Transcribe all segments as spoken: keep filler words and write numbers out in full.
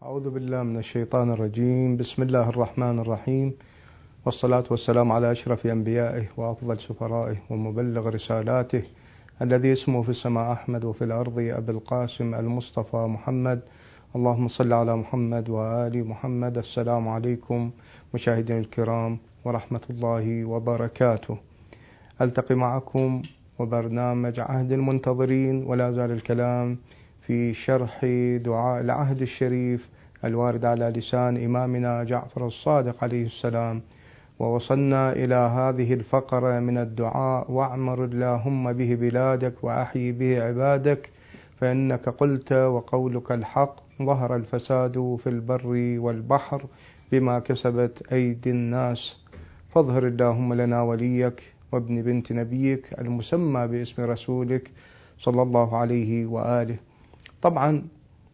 أعوذ بالله من الشيطان الرجيم. بسم الله الرحمن الرحيم، والصلاة والسلام على أشرف أنبيائه وأفضل سفرائه ومبلغ رسالاته الذي اسمه في السماء أحمد وفي الأرض أبي القاسم المصطفى محمد. اللهم صل على محمد وآل محمد. السلام عليكم مشاهدينا الكرام ورحمة الله وبركاته. ألتقي معكم وبرنامج عهد المنتظرين، ولا زال الكلام في شرح دعاء العهد الشريف الوارد على لسان إمامنا جعفر الصادق عليه السلام. ووصلنا إلى هذه الفقرة من الدعاء: واعمر اللهم به بلادك وأحيي به عبادك، فإنك قلت وقولك الحق، ظهر الفساد في البر والبحر بما كسبت أيدي الناس، فاظهر اللهم لنا وليك وابن بنت نبيك المسمى باسم رسولك صلى الله عليه وآله. طبعا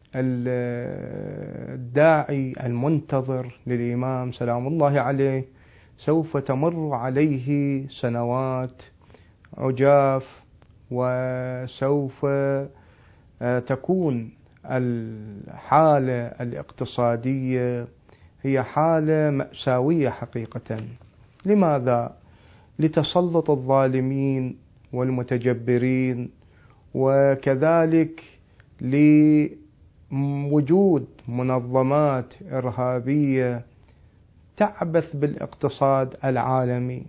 الداعي المنتظر للإمام سلام الله عليه سوف تمر عليه سنوات عجاف، وسوف تكون الحالة الاقتصادية هي حالة مأساوية حقيقة. لماذا؟ لتسلط الظالمين والمتجبرين، وكذلك لوجود منظمات إرهابية تعبث بالاقتصاد العالمي.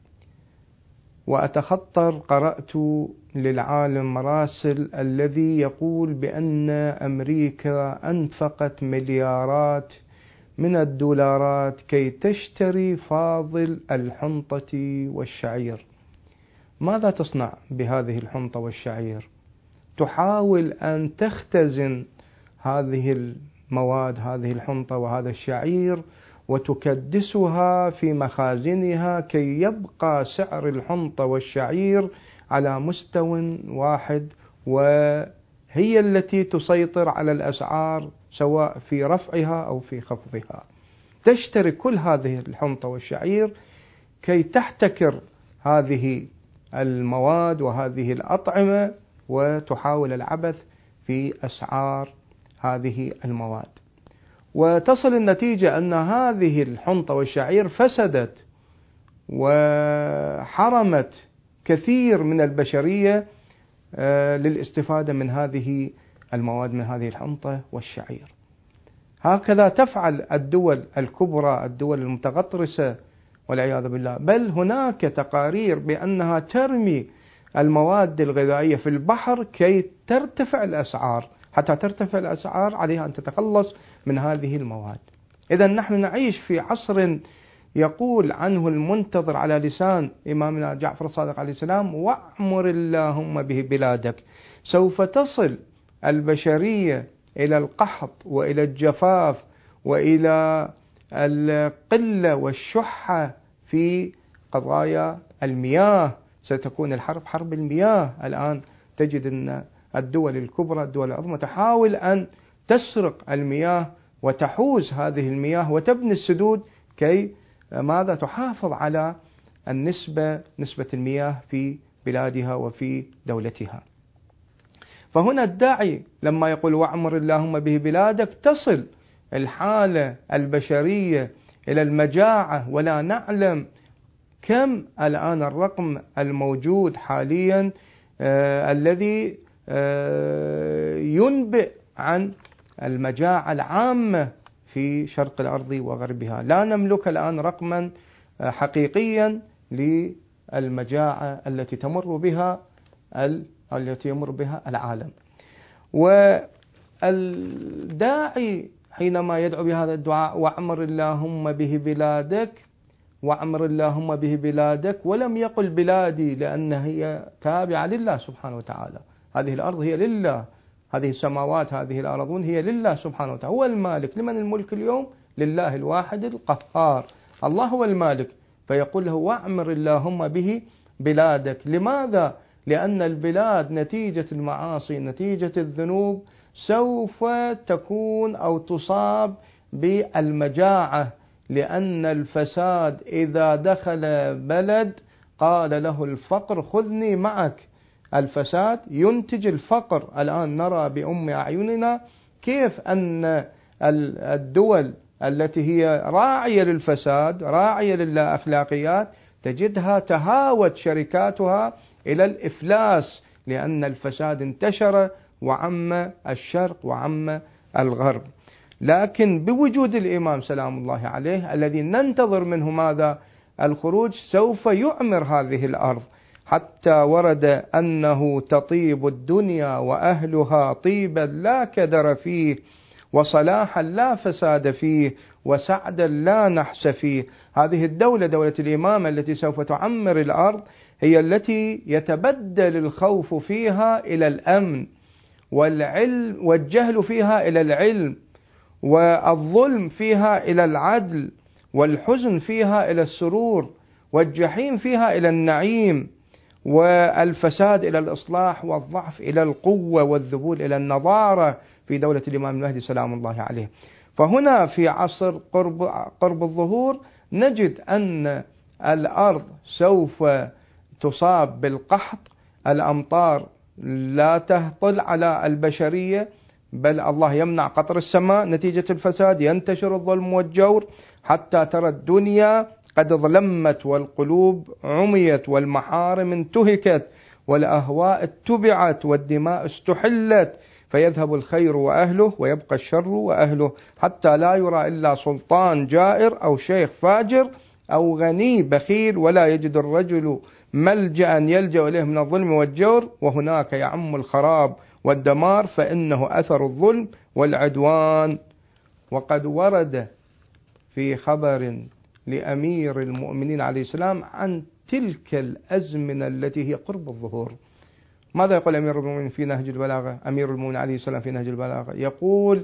وأتخطر قرأت للعالم مراسل الذي يقول بأن أمريكا أنفقت مليارات من الدولارات كي تشتري فاضل الحنطة والشعير. ماذا تصنع بهذه الحنطة والشعير؟ تحاول أن تختزن هذه المواد، هذه الحنطة وهذا الشعير، وتكدسها في مخازنها كي يبقى سعر الحنطة والشعير على مستوى واحد، وهي التي تسيطر على الأسعار سواء في رفعها أو في خفضها. تشتري كل هذه الحنطة والشعير كي تحتكر هذه المواد وهذه الأطعمة، وتحاول العبث في أسعار هذه المواد. وتصل النتيجة أن هذه الحنطة والشعير فسدت وحرمت كثير من البشرية للاستفادة من هذه المواد، من هذه الحنطة والشعير. هكذا تفعل الدول الكبرى، الدول المتغطرسة والعياذ بالله. بل هناك تقارير بأنها ترمي المواد الغذائية في البحر كي ترتفع الأسعار. حتى ترتفع الأسعار عليها أن تتخلص من هذه المواد. إذا نحن نعيش في عصر يقول عنه المنتظر على لسان إمامنا جعفر الصادق عليه السلام: واعمر اللهم به بلادك. سوف تصل البشرية إلى القحط وإلى الجفاف وإلى القلة والشحة في قضايا المياه. ستكون الحرب حرب المياه. الآن تجد أن الدول الكبرى، الدول العظمى، تحاول أن تسرق المياه وتحوز هذه المياه وتبني السدود كي ماذا؟ تحافظ على النسبة، نسبة المياه في بلادها وفي دولتها. فهنا الداعي لما يقول واعمر اللهم به بلادك، تصل الحالة البشرية إلى المجاعة، ولا نعلم كم الآن الرقم الموجود حاليا آه الذي آه ينبئ عن المجاعة العامة في شرق الأرض وغربها. لا نملك الآن رقما آه حقيقيا للمجاعة التي تمر بها التي يمر بها العالم. والداعي حينما يدعو بهذا الدعاء: واعمر اللهم به بلادك، واعمر اللهم به بلادك، ولم يقل بلادي، لأن هي تابعة لله سبحانه وتعالى. هذه الأرض هي لله، هذه السماوات، هذه الأرضون هي لله سبحانه وتعالى. هو المالك. لمن الملك اليوم؟ لله الواحد القهار. الله هو المالك. فيقول له: واعمر اللهم به بلادك. لماذا؟ لأن البلاد نتيجة المعاصي، نتيجة الذنوب، سوف تكون أو تصاب بالمجاعة. لأن الفساد إذا دخل بلد قال له الفقر: خذني معك. الفساد ينتج الفقر. الآن نرى بأم أعيننا كيف أن الدول التي هي راعية للفساد راعية للا أخلاقيات تجدها تهاوت شركاتها إلى الإفلاس، لأن الفساد انتشر وعم الشرق وعم الغرب. لكن بوجود الإمام سلام الله عليه الذي ننتظر منه ماذا؟ الخروج، سوف يعمر هذه الأرض، حتى ورد أنه تطيب الدنيا وأهلها طيبا لا كدر فيه، وصلاحا لا فساد فيه، وسعدا لا نحس فيه. هذه الدولة دولة الإمام التي سوف تعمر الأرض هي التي يتبدل الخوف فيها إلى الأمن، والعلم والجهل فيها إلى العلم، والظلم فيها إلى العدل، والحزن فيها إلى السرور، والجحيم فيها إلى النعيم، والفساد إلى الإصلاح، والضعف إلى القوة، والذبول إلى النضارة، في دولة الإمام المهدي سلام الله عليه. فهنا في عصر قرب, قرب الظهور نجد أن الأرض سوف تصاب بالقحط، الأمطار لا تهطل على البشرية، بل الله يمنع قطر السماء نتيجة الفساد، ينتشر الظلم والجور، حتى ترى الدنيا قد ظلمت، والقلوب عميت، والمحارم انتهكت، والأهواء اتبعت، والدماء استحلت، فيذهب الخير وأهله ويبقى الشر وأهله، حتى لا يرى إلا سلطان جائر أو شيخ فاجر أو غني بخيل، ولا يجد الرجل ملجأ يلجأ إليه من الظلم والجور، وهناك يعم الخراب والدمار، فإنه أثر الظلم والعدوان. وقد ورد في خبر لأمير المؤمنين عليه السلام عن تلك الأزمنة التي هي قرب الظهور. ماذا يقول أمير المؤمنين في نهج البلاغة؟ أمير المؤمنين عليه السلام في نهج البلاغة يقول: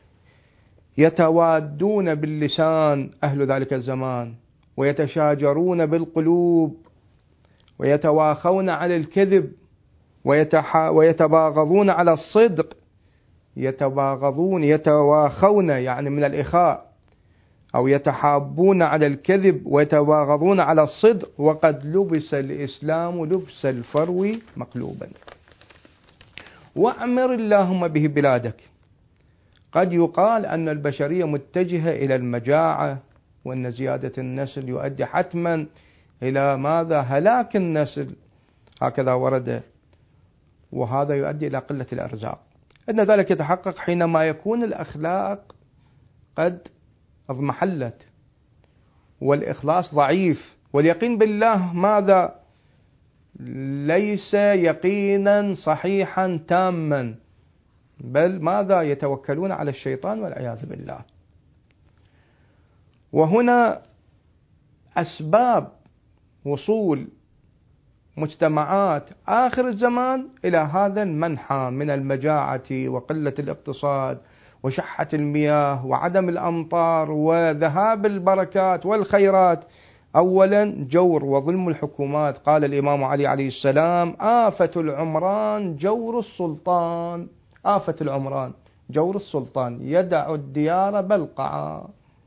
يتوادون باللسان أهل ذلك الزمان، ويتشاجرون بالقلوب، ويتواخون على الكذب، ويتباغضون على الصدق. يتباغضون يتواخون يعني من الإخاء، أو يتحابون على الكذب ويتباغضون على الصدق، وقد لبس الإسلام لبس الفرو مقلوبا. وأعمر اللهم به بلادك. قد يقال أن البشرية متجهة إلى المجاعة، وأن زيادة النسل يؤدي حتما إلى ماذا؟ هلاك النسل، هكذا ورد، وهذا يؤدي إلى قلة الأرزاق. أن ذلك يتحقق حينما يكون الأخلاق قد اضمحلت، والإخلاص ضعيف، واليقين بالله ماذا؟ ليس يقينا صحيحا تاما، بل ماذا؟ يتوكلون على الشيطان والعياذ بالله. وهنا أسباب وصول مجتمعات آخر الزمان إلى هذا المنحى من المجاعة وقلة الاقتصاد وشحة المياه وعدم الأمطار وذهاب البركات والخيرات. أولا جور وظلم الحكومات. قال الإمام علي عليه السلام: آفة العمران جور السلطان. آفة العمران جور السلطان يدع الديار بلقعا.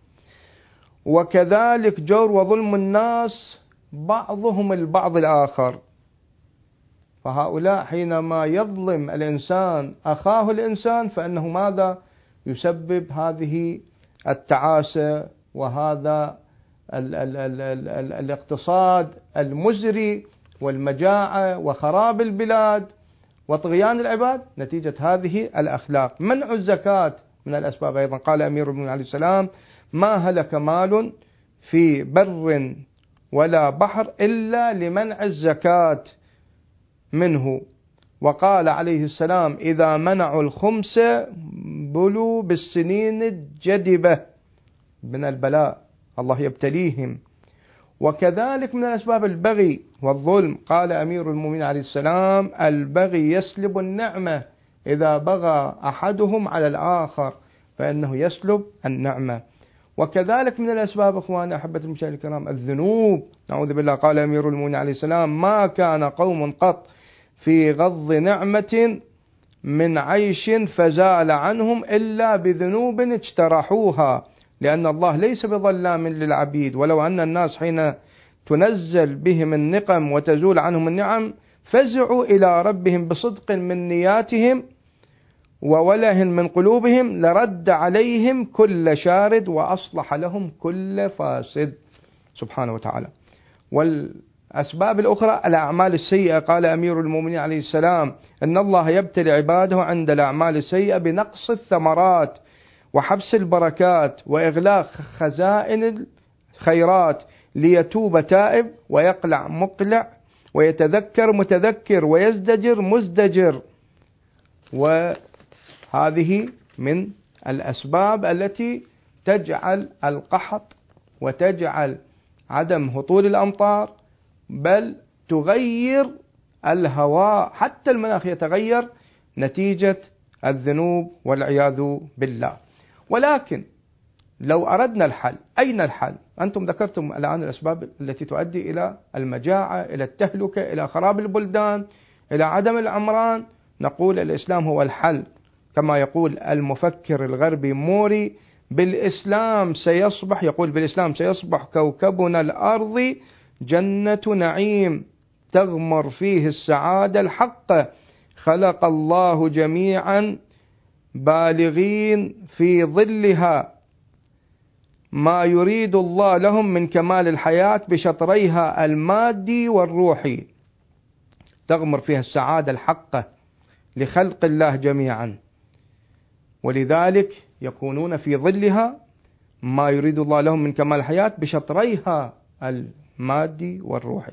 وكذلك جور وظلم الناس بعضهم البعض الآخر، فهؤلاء حينما يظلم الإنسان أخاه الإنسان فإنه ماذا؟ يسبب هذه التعاسة وهذا ال ال ال ال ال الاقتصاد المزري والمجاعة وخراب البلاد وطغيان العباد نتيجة هذه الأخلاق. منع الزكاة من الأسباب أيضا. قال أمير المؤمنين عليه السلام: ما هلك مال في بر ولا بحر إلا لمنع الزكاة منه. وقال عليه السلام: إذا منعوا الخمس بلوا بالسنين الجدبة من البلاء، الله يبتليهم. وكذلك من الأسباب البغي والظلم. قال أمير المؤمنين عليه السلام: البغي يسلب النعمة، إذا بغى أحدهم على الآخر فإنه يسلب النعمة. وكذلك من الأسباب أخواني أحبة المشاهدين الكرام الذنوب، نعوذ بالله. قال أمير المؤمنين عليه السلام: ما كان قوم قط في غض نعمة من عيش فزال عنهم إلا بذنوب اجترحوها، لأن الله ليس بظلام للعبيد. ولو أن الناس حين تنزل بهم النقم وتزول عنهم النعم فزعوا إلى ربهم بصدق من نياتهم ووله من قلوبهم لرد عليهم كل شارد وأصلح لهم كل فاسد سبحانه وتعالى. والأسباب الأخرى الأعمال السيئة. قال أمير المؤمنين عليه السلام إن الله يبتلي عباده عند الأعمال السيئة بنقص الثمرات وحبس البركات وإغلاق خزائن الخيرات ليتوب تائب ويقلع مقلع ويتذكر متذكر ويزدجر مزدجر. وهذه من الأسباب التي تجعل القحط وتجعل عدم هطول الأمطار، بل تغير الهواء، حتى المناخ يتغير نتيجة الذنوب والعياذ بالله. ولكن لو أردنا الحل، أين الحل؟ أنتم ذكرتم الآن الأسباب التي تؤدي إلى المجاعة، إلى التهلكة، إلى خراب البلدان، إلى عدم العمران. نقول الإسلام هو الحل، كما يقول المفكر الغربي موري: بالإسلام سيصبح يقول بالإسلام سيصبح كوكبنا الأرض جنة نعيم تغمر فيه السعادة الحقة، خلق الله جميعا بالغين في ظلها ما يريد الله لهم من كمال الحياة بشطريها المادي والروحي، تغمر فيها السعادة الحقة لخلق الله جميعا، ولذلك يكونون في ظلها ما يريد الله لهم من كمال الحياة بشطريها المادي والروحي.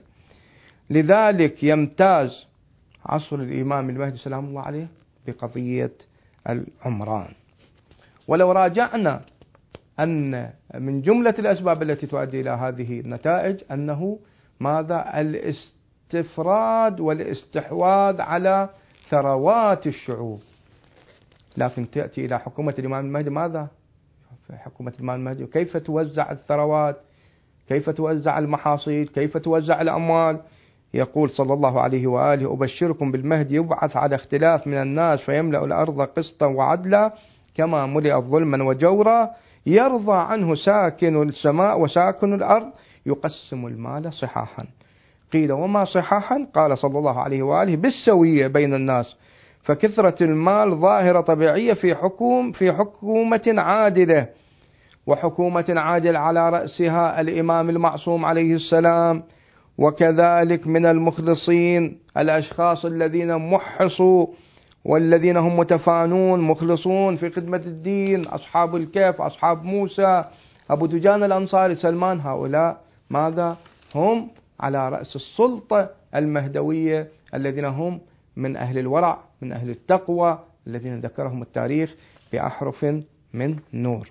لذلك يمتاز عصر الإمام المهدي سلام الله عليه بقضية العمران. ولو راجعنا أن من جملة الأسباب التي تؤدي إلى هذه النتائج أنه ماذا؟ الاستفراد والاستحواذ على ثروات الشعوب. لكن تأتي إلى حكومة الإمام المهدي، ماذا في حكومة الإمام المهدي؟ كيف توزع الثروات؟ كيف توزع المحاصيل؟ كيف توزع الأموال؟ يقول صلى الله عليه وآله: أبشركم بالمهدي يبعث على اختلاف من الناس فيملأ الأرض قسطا وعدلا كما ملئت ظلما وجورا، يرضى عنه ساكن السماء وساكن الأرض، يقسم المال صحاحا. قيل: وما صحاحا؟ قال صلى الله عليه وآله: بالسوية بين الناس، فكثرة المال ظاهرة طبيعية في حكوم في حكومة عادلة، وحكومة عادل على رأسها الإمام المعصوم عليه السلام، وكذلك من المخلصين الأشخاص الذين محصوا والذين هم متفانون مخلصون في خدمة الدين، أصحاب الكهف، أصحاب موسى، أبو دجان الأنصاري، سلمان. هؤلاء ماذا؟ هم على رأس السلطة المهدوية، الذين هم من أهل الورع، من أهل التقوى، الذين ذكرهم التاريخ بأحرف من نور.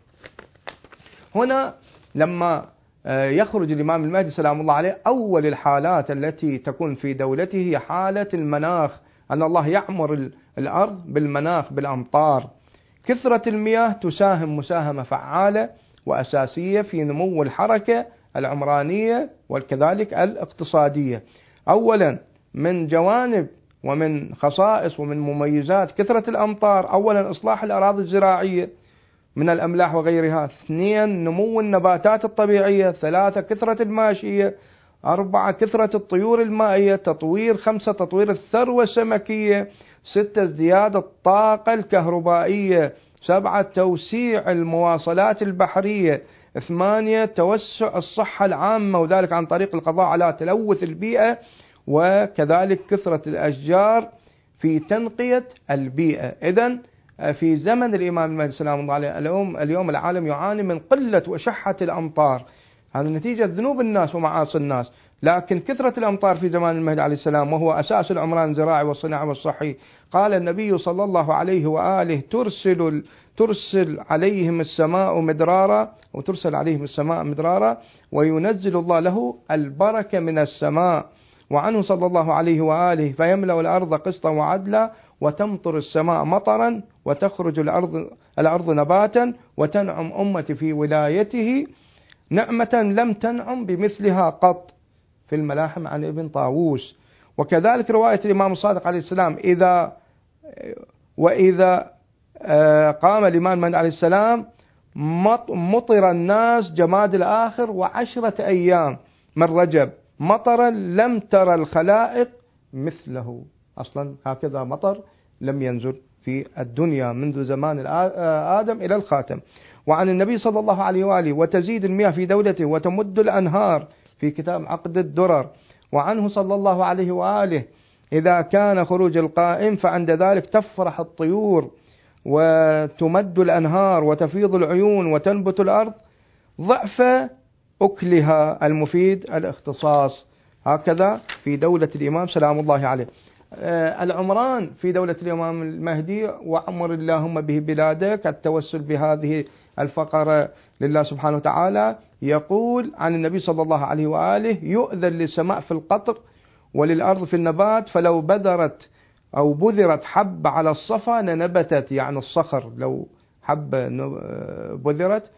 هنا لما يخرج الإمام المهدي سلام الله عليه، أول الحالات التي تكون في دولته هي حالة المناخ، أن الله يعمر الأرض بالمناخ بالأمطار. كثرة المياه تساهم مساهمة فعالة وأساسية في نمو الحركة العمرانية وكذلك الاقتصادية. أولا من جوانب ومن خصائص ومن مميزات كثرة الأمطار، أولا إصلاح الأراضي الزراعية من الأملاح وغيرها، اثنين نمو النباتات الطبيعية، ثلاثة كثرة الماشية، أربعة كثرة الطيور المائية، تطوير خمسة تطوير الثروة السمكية، ستة ازدياد الطاقة الكهربائية، سبعة توسيع المواصلات البحرية، ثمانية توسع الصحة العامة وذلك عن طريق القضاء على تلوث البيئة، وكذلك كثرة الأشجار في تنقية البيئة. إذن في زمن الإمام المهدي سلام الله عليه اليوم اليوم العالم يعاني من قلة وشحة الأمطار، هذا نتيجة ذنوب الناس ومعاصي الناس. لكن كثرة الأمطار في زمان المهدي عليه السلام وهو أساس العمران الزراعي والصناعي والصحي، قال النبي صلى الله عليه وآله: ترسل ترسل عليهم السماء مدرارا وترسل عليهم السماء مدرارا وينزل الله له البركة من السماء. وعنه صلى الله عليه وآله: فيملأ الأرض قسطا وعدلا وتمطر السماء مطرا وتخرج الأرض الأرض نباتا وتنعم أمتي في ولايته نعمة لم تنعم بمثلها قط. في الملاحم عن ابن طاووس. وكذلك رواية الإمام الصادق عليه السلام: إذا وإذا قام الإمام المهدي عليه السلام مطر الناس جماد الآخر وعشرة أيام من رجب مطرا لم ترى الخلائق مثله. أصلا هكذا مطر لم ينزل في الدنيا منذ زمان آدم إلى الخاتم. وعن النبي صلى الله عليه وآله وتزيد المياه في دولته وتمد الأنهار في كتاب عقد الدرر. وعنه صلى الله عليه وآله إذا كان خروج القائم فعند ذلك تفرح الطيور وتمد الأنهار وتفيض العيون وتنبت الأرض ضعف أكلها المفيد الاختصاص. هكذا في دولة الإمام سلام الله عليه. العمران في دولة الإمام المهدي وعمر اللهم به بلادك، التوسل بهذه الفقرة لله سبحانه وتعالى. يقول عن النبي صلى الله عليه وآله يؤذن للسماء في القطر وللأرض في النبات، فلو بذرت أو بذرت حب على الصفا لنبتت، يعني الصخر لو حب بذرت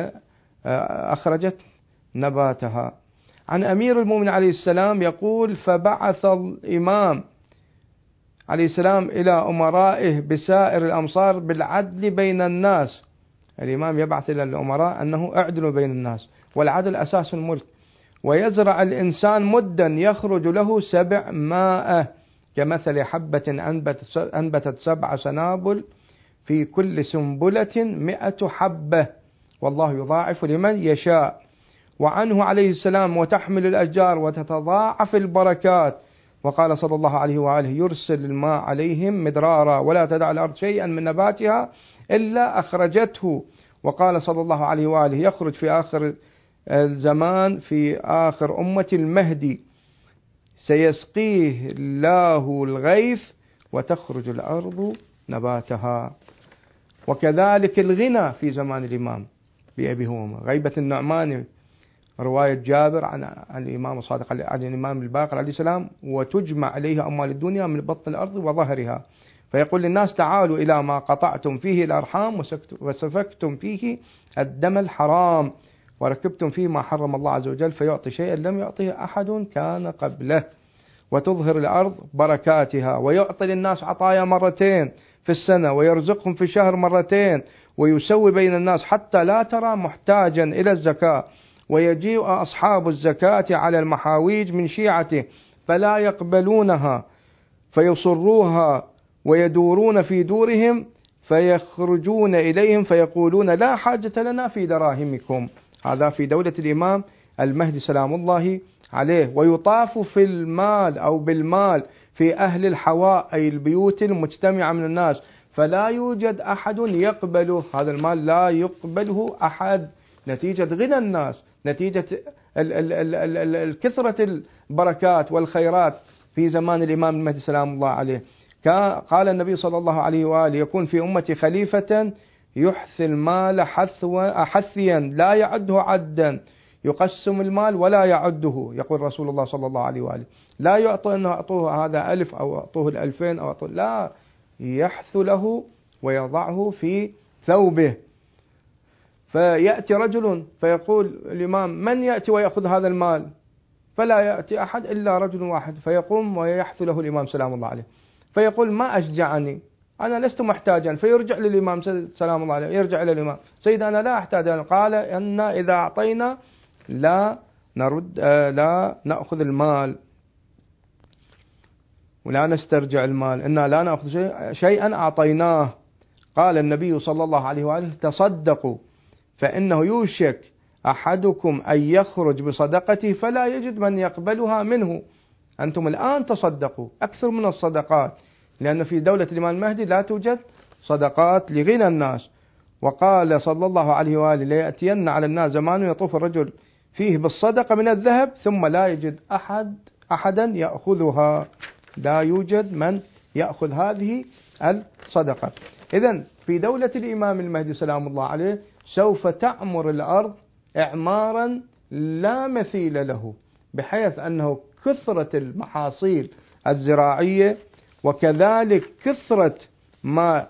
لأخرجت نباتها. عن أمير المؤمنين عليه السلام يقول فبعث الإمام عليه السلام إلى أمرائه بسائر الأمصار بالعدل بين الناس. الإمام يبعث إلى الأمراء أنه اعدلوا بين الناس، والعدل أساس الملك. ويزرع الإنسان مدا يخرج له سبع ماء كمثل حبة أنبتت سبع سنابل في كل سنبلة مئة حبة والله يضاعف لمن يشاء. وعنه عليه السلام وتحمل الأشجار وتتضاعف البركات. وقال صلى الله عليه وآله يرسل الماء عليهم مدرارا ولا تدع الأرض شيئا من نباتها إلا أخرجته. وقال صلى الله عليه وآله يخرج في آخر الزمان في آخر أمة المهدي سيسقيه الله الغيث وتخرج الأرض نباتها. وكذلك الغنى في زمان الإمام بأبي هو غيبة النعمان، رواية جابر عن عن الإمام الصادق عن الإمام الباقر عليه السلام وتجمع عليها أموال الدنيا من بطن الأرض وظهرها، فيقول للناس تعالوا إلى ما قطعتم فيه الأرحام وسفكتم فيه الدم الحرام وركبتم فيه ما حرم الله عز وجل، فيعطي شيئا لم يعطيه أحد كان قبله. وتظهر الأرض بركاتها ويعطي للناس عطايا مرتين في السنة ويرزقهم في الشهر مرتين ويسوي بين الناس حتى لا ترى محتاجا إلى الزكاة. ويجيء أصحاب الزكاة على المحاويج من شيعته فلا يقبلونها فيصروها ويدورون في دورهم فيخرجون إليهم فيقولون لا حاجة لنا في دراهمكم. هذا في دولة الإمام المهدي سلام الله عليه. ويطاف في المال أو بالمال في أهل الحواء أي البيوت المجتمعة من الناس، فلا يوجد أحد يقبله، هذا المال لا يقبله أحد نتيجة غنى الناس، نتيجة الكثرة البركات والخيرات في زمان الإمام المهدي سلام الله عليه. قال النبي صلى الله عليه وآله يكون في أمتي خليفة يحثي المال حثيا لا يعده عدا، يقسم المال ولا يعده، يقول رسول الله صلى الله عليه وآله لا يعطي أنه أعطوه هذا ألف أو أعطوه الألفين أو أعطوه، لا، يحث له ويضعه في ثوبه. فيأتي رجل فيقول الإمام من يأتي ويأخذ هذا المال؟ فلا يأتي أحد إلا رجل واحد، فيقوم ويحث له الإمام سلام الله عليه فيقول ما أشجعني، أنا لست محتاجا، فيرجع للإمام سلام الله عليه، يرجع إلى الإمام سيد أنا لا أحتاج. قال أن إذا أعطينا لا نرد لا نأخذ المال ولا نسترجع المال، إنا لا نأخذ شيء شيئا أعطيناه. قال النبي صلى الله عليه وآله تصدقوا فإنه يوشك أحدكم أن يخرج بصدقته فلا يجد من يقبلها منه. أنتم الآن تصدقوا أكثر من الصدقات، لأن في دولة الإمام المهدي لا توجد صدقات لغنى الناس. وقال صلى الله عليه وآله ليأتين على الناس زمان يطوف الرجل فيه بالصدقة من الذهب ثم لا يجد أحد أحدا يأخذها، لا يوجد من يأخذ هذه الصدقة. إذن في دولة الإمام المهدي سلام الله عليه سوف تعمر الأرض إعمارا لا مثيل له، بحيث أنه كثرة المحاصيل الزراعية وكذلك كثرة ما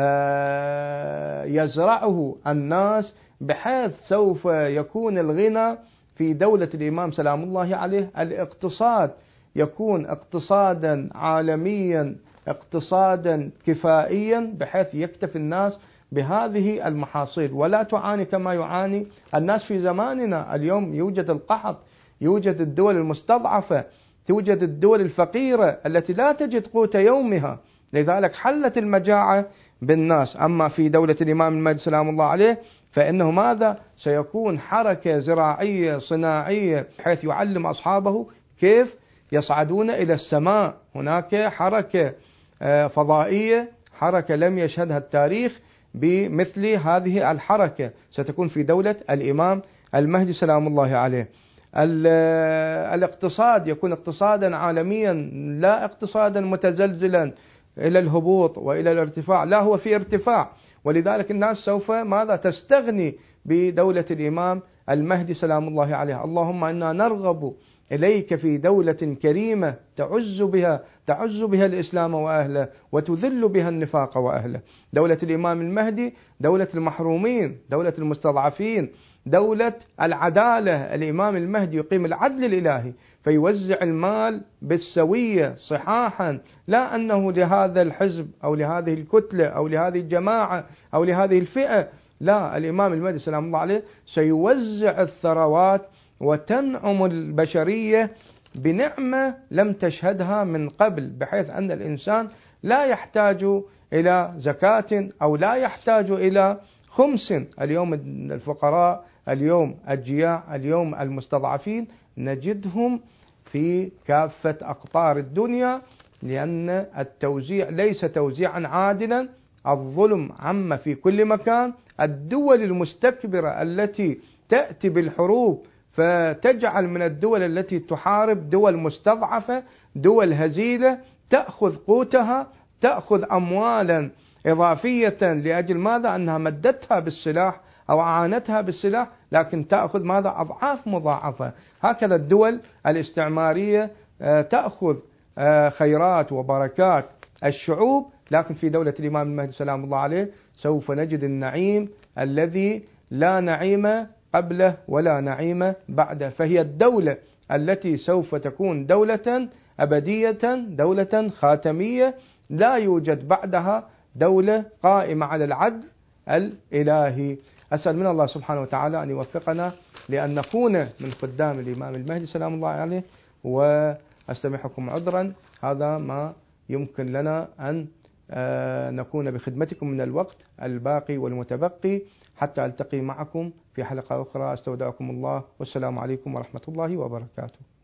يزرعه الناس، بحيث سوف يكون الغنى في دولة الإمام سلام الله عليه، الاقتصاد يكون اقتصادا عالميا اقتصادا كفائيا بحيث يكتفي الناس بهذه المحاصيل ولا تعاني كما يعاني الناس في زماننا اليوم. يوجد القحط، يوجد الدول المستضعفة، توجد الدول الفقيرة التي لا تجد قوت يومها لذلك حلت المجاعة بالناس. أما في دولة الإمام المهدي سلام الله عليه فإنه ماذا؟ سيكون حركة زراعية صناعية بحيث يعلم أصحابه كيف يصعدون إلى السماء. هناك حركة فضائية، حركة لم يشهدها التاريخ بمثل هذه الحركة، ستكون في دولة الإمام المهدي سلام الله عليه. الاقتصاد يكون اقتصادا عالميا، لا اقتصادا متزلزلا إلى الهبوط وإلى الارتفاع، لا هو في ارتفاع. ولذلك الناس سوف ماذا؟ تستغني بدولة الإمام المهدي سلام الله عليه. اللهم إنا نرغب إليك في دولة كريمة تعز بها تعز بها الإسلام وأهله وتذل بها النفاق وأهله. دولة الإمام المهدي دولة المحرومين، دولة المستضعفين، دولة العدالة. الإمام المهدي يقيم العدل الإلهي فيوزع المال بالسوية صحاحا، لا أنه لهذا الحزب أو لهذه الكتلة أو لهذه الجماعة أو لهذه الفئة، لا، الإمام المهدي سلام الله عليه سيوزع الثروات وتنعم البشرية بنعمة لم تشهدها من قبل، بحيث أن الإنسان لا يحتاج إلى زكاة أو لا يحتاج إلى خمس. اليوم الفقراء، اليوم الجياع، اليوم المستضعفين نجدهم في كافة أقطار الدنيا، لأن التوزيع ليس توزيعا عادلا، الظلم عم في كل مكان. الدول المستكبرة التي تأتي بالحروب فتجعل من الدول التي تحارب دول مستضعفة، دول هزيلة، تأخذ قوتها، تأخذ أموالا إضافية لأجل ماذا؟ أنها مدتها بالسلاح أو أعانتها بالسلاح، لكن تأخذ ماذا؟ أضعاف مضاعفة. هكذا الدول الاستعمارية تأخذ خيرات وبركات الشعوب، لكن في دولة الإمام المهدي سلام الله عليه سوف نجد النعيم الذي لا نعيم قبله ولا نعيم بعده. فهي الدولة التي سوف تكون دولة أبدية، دولة خاتمية، لا يوجد بعدها دولة قائمة على العدل الإلهي. أسأل من الله سبحانه وتعالى أن يوفقنا لأن نكون من خدام الإمام المهدي سلام الله عليه. وأستمحكم عذرا، هذا ما يمكن لنا أن نكون بخدمتكم من الوقت الباقي والمتبقي، حتى ألتقي معكم في حلقة أخرى. استودعكم الله، والسلام عليكم ورحمة الله وبركاته.